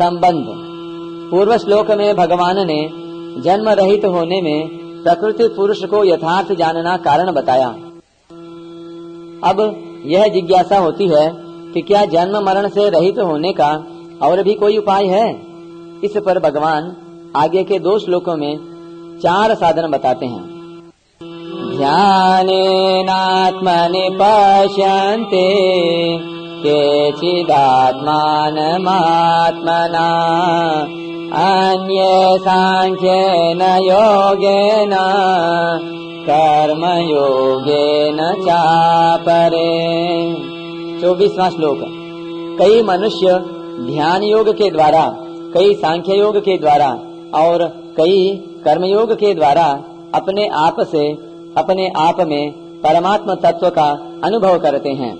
संबंध। पूर्व श्लोक में भगवान ने जन्म रहित होने में प्रकृति पुरुष को यथार्थ जानना कारण बताया। अब यह जिज्ञासा होती है कि क्या जन्म मरण से रहित होने का और भी कोई उपाय है। इस पर भगवान आगे के 2 श्लोकों में 4 साधन बताते हैं। ध्यानेनात्मनि पश्यन्ते केचिदात्मानमात्मना अन्ये सांख्येन योगेन कर्मयोगेन चापरे। 24वां श्लोक। कई मनुष्य ध्यान योग के द्वारा, कई सांख्य योग के द्वारा और कई कर्मयोग के द्वारा अपने आप से अपने आप में परमात्म तत्व का अनुभव करते हैं।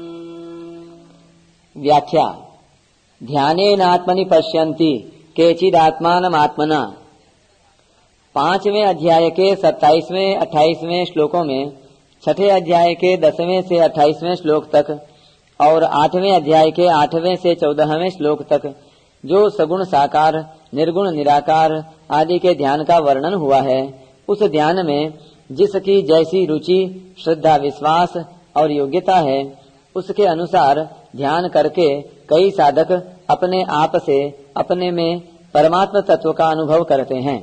व्याख्या। ध्यानेनात्मनि पश्यन्ति केचिदात्मानमात्मना। 5वें अध्याय के 27वें 28वें श्लोकों में, 6ठे अध्याय के 10वें से 28वें श्लोक तक और 8वें अध्याय के 8वें से 14वें श्लोक तक जो सगुण साकार, निर्गुण निराकार आदि के ध्यान का वर्णन हुआ है, उस ध्यान में जिसकी जैसी रुचि, श्रद्धा, विश्वास और योग्यता है, उसके अनुसार ध्यान करके कई साधक अपने आप से अपने में परमात्म तत्व का अनुभव करते हैं।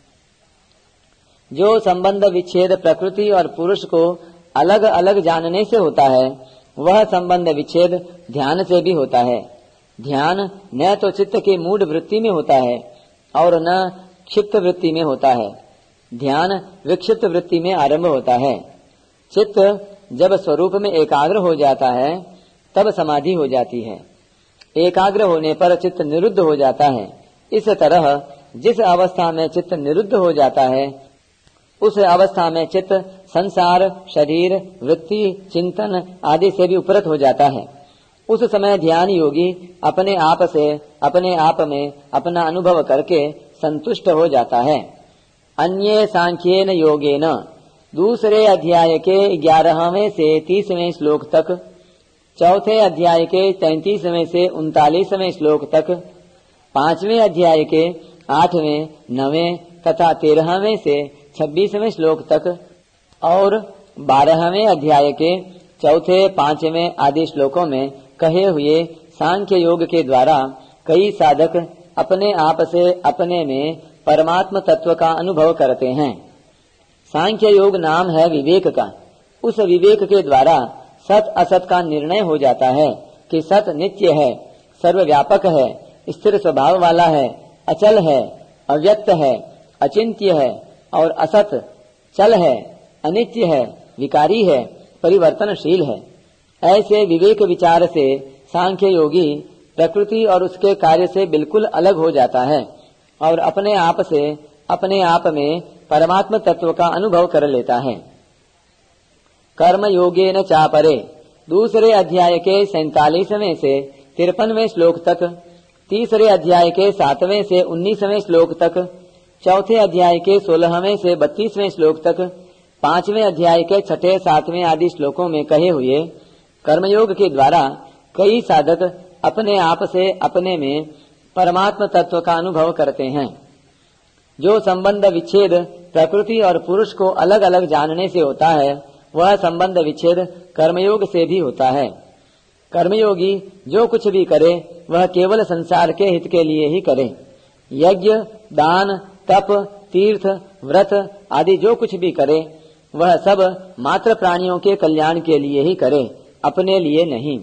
जो संबंध विच्छेद प्रकृति और पुरुष को अलग अलग जानने से होता है, वह संबंध विच्छेद ध्यान से भी होता है। ध्यान न तो चित्त की मूढ़ वृत्ति में होता है और न क्षिप्त वृत्ति में होता है। ध्यान विक्षिप्त वृत्ति में आरंभ होता है। चित्त जब स्वरूप में एकाग्र हो जाता है तब समाधि हो जाती है। एकाग्र होने पर चित्त निरुद्ध हो जाता है। इस तरह जिस अवस्था में चित्त निरुद्ध हो जाता है, उस अवस्था में चित्त संसार, शरीर, वृत्ति, चिंतन आदि से भी उपरत हो जाता है। उस समय ध्यान योगी अपने आप से अपने आप में अपना अनुभव करके संतुष्ट हो जाता है। अन्ये सांख्येन योगेन। 2 अध्याय के 11वें से 30वें श्लोक तक, 4थे अध्याय के 33वें से 39वें श्लोक तक, 5वें अध्याय के 8वें, 9वें तथा 13वें से 26वें श्लोक तक और 12वें अध्याय के 4थे, 5वें आदि श्लोकों में कहे हुए सांख्य योग के द्वारा कई साधक अपने आप से अपने में परमात्म तत्व का अनुभव करते हैं। सांख्य योग नाम है विवेक का। उस विवेक के द्वारा सत असत का निर्णय हो जाता है कि सत नित्य है, सर्वव्यापक है, स्थिर स्वभाव वाला है, अचल है, अव्यक्त है, अचिंत्य है, और असत चल है, अनित्य है, विकारी है, परिवर्तनशील है। ऐसे विवेक विचार से सांख्य योगी प्रकृति और उसके कार्य से बिल्कुल अलग हो जाता है और अपने आप से अपने आप में परमात्म तत्व का अनुभव कर लेता है। कर्म योगेन चापरे। 2 अध्याय के 47वें से 53वें श्लोक तक, 3 अध्याय के 7वें से 19वें श्लोक तक, 4थे अध्याय के 16वें से 32वें श्लोक तक, 5वें अध्याय के 6ठे 7वें आदि श्लोकों में कहे हुए कर्मयोग के द्वारा कई साधक अपने आप से अपने में परमात्म तत्व का अनुभव करते हैं। जो संबंध विच्छेद प्रकृति और पुरुष को अलग अलग जानने से होता है, वह संबंध विच्छेद कर्मयोग से भी होता है। कर्मयोगी जो कुछ भी करे वह केवल संसार के हित के लिए ही करे। यज्ञ, दान, तप, तीर्थ, व्रत आदि जो कुछ भी करे वह सब मात्र प्राणियों के कल्याण के लिए ही करे, अपने लिए नहीं।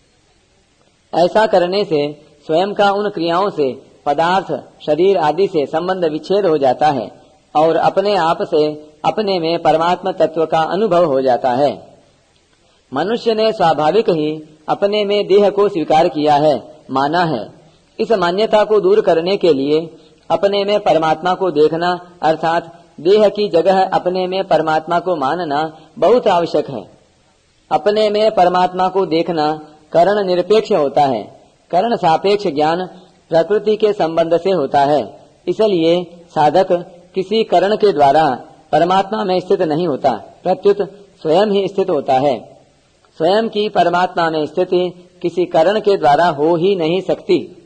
ऐसा करने से स्वयं का उन क्रियाओं से, पदार्थ, शरीर आदि से संबंध विच्छेद हो जाता है और अपने आप से अपने में परमात्म तत्व का अनुभव हो जाता है। मनुष्य ने स्वाभाविक ही अपने में देह को स्वीकार किया है, माना है। इस मान्यता को दूर करने के लिए अपने में परमात्मा को देखना अर्थात देह की जगह अपने में परमात्मा को मानना बहुत आवश्यक है। अपने में परमात्मा को देखना करण निरपेक्ष होता है। करण सापेक्ष ज्ञान प्रकृति के संबंध से होता है। इसलिए साधक किसी करण के द्वारा परमात्मा में स्थित नहीं होता, प्रत्युत स्वयं ही स्थित होता है। स्वयं की परमात्मा में स्थिति किसी करण के द्वारा हो ही नहीं सकती।